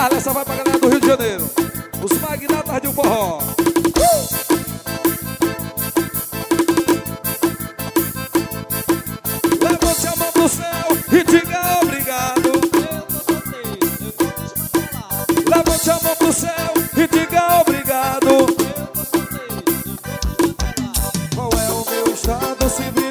Carla, essa vai pra galera do Rio de Janeiro. Os magnatas de um forró. Levante a mão pro céu e diga obrigado. Levante a mão pro céu e diga obrigado. Qual é o meu estado civil?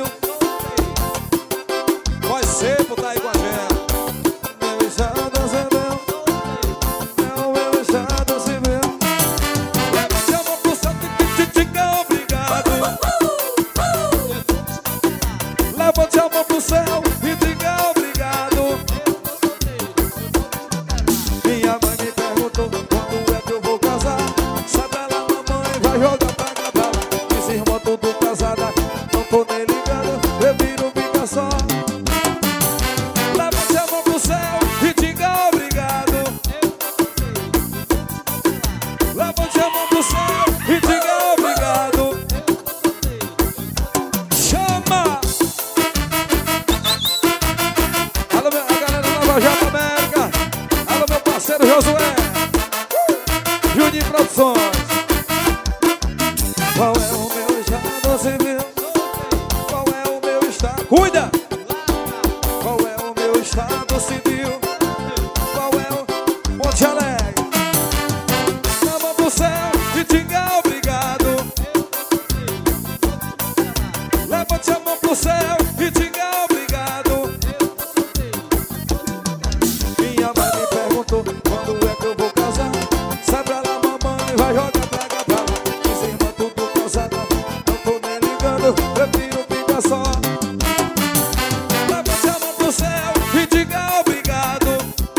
Voz Seco tá aí com a gente. Meu estado civil é o meu estado civil. Levante a mão pro céu e diga obrigado. Levante a mão pro céu e diga obrigado. Minha mãe me perguntou quando é que eu vou casar. Sabe ela, mamãe, vai jogar pra cá. Minhas irmãs tudo casada, não tô nem ligando, eu viro fica só. Levante a mão pro céu e diga obrigado. Levante a mão pro céu e diga obrigado. Chama! Alô, a galera da Nova Japa América. Alô, meu parceiro Josué. Juninho Produções. Qual é o meu estado civil? Qual é o meu estado? Cuida! Qual é o meu estado civil? Qual é o Monte Alegre? Na mão pro céu e diga obrigado. Levante a mão pro céu e diga obrigado. Minha mãe me perguntou quando é que eu vou casar. Sabe ela, mamãe, vai jogar pra cá, pra lá. Minhas irmãs tudo casada, não tô nem ligando, prefiro ficar só. Levante a mão pro céu e diga obrigado.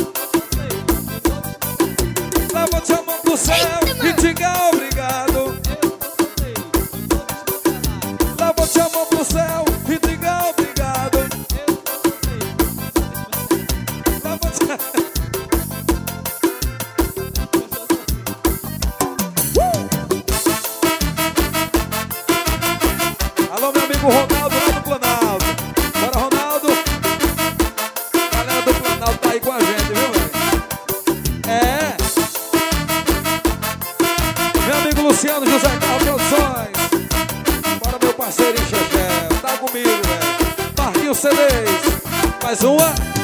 Levante a mão pro céu e diga obrigado. Levante a mão pro céu e diga obrigado. Levante a... Alô, meu amigo Ronaldo lá do Planalto. Bora, Ronaldo. A galera do Planalto tá aí com a gente, viu, velho? É. Meu amigo Luciano José Carlos Produções. Bora, meu parceiro Xexé. Tá comigo, velho. Marquinhos CDs. Mais uma.